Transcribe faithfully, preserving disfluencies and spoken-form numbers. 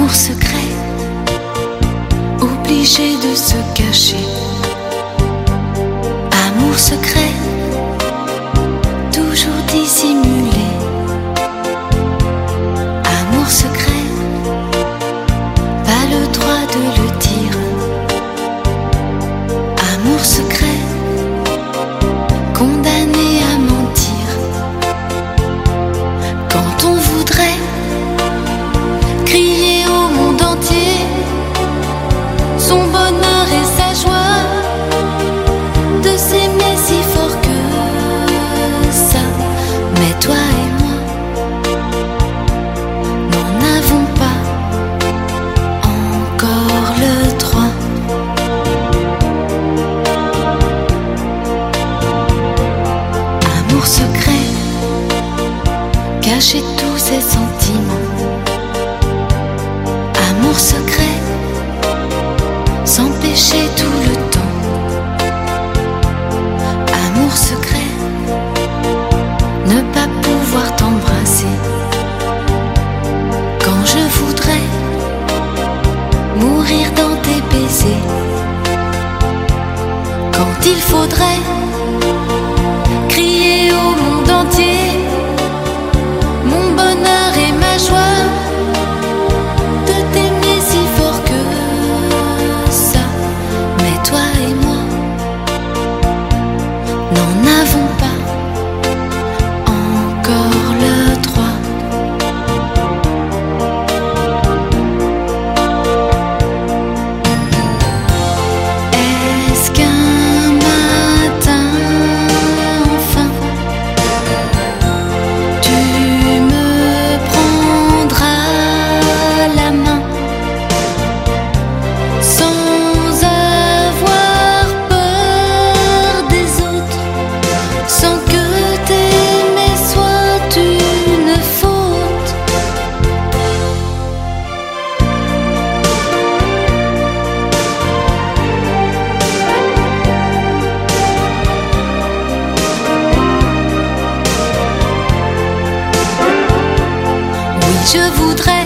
Amour secret, obligé de se cacher. Amour secret, toujours dissimulé. Amour secret, pas le droit de le dire. Amour secret, condamné à mentir. Quand on voudrait crier au monde entier son bonheur et sa joie, de s'aimer si fort que ça. Mais toi et moi n'en avons pas encore le droit. Amour secret, cacher tous ses sentiments. Amour secret, s'empêcher tout le temps. Amour secret, ne pas pouvoir t'embrasser. Quand je voudrais mourir dans tes baisers. Quand il faudrait crier au monde entier mon bonheur et ma joie, de t'aimer si fort que ça. Mais toi et moi n'en avons pas encore le droit. Est-ce qu'un matin enfin tu me prendras la main sans avoir peur des autres, sans que t'aimer soit une faute? Oui, je voudrais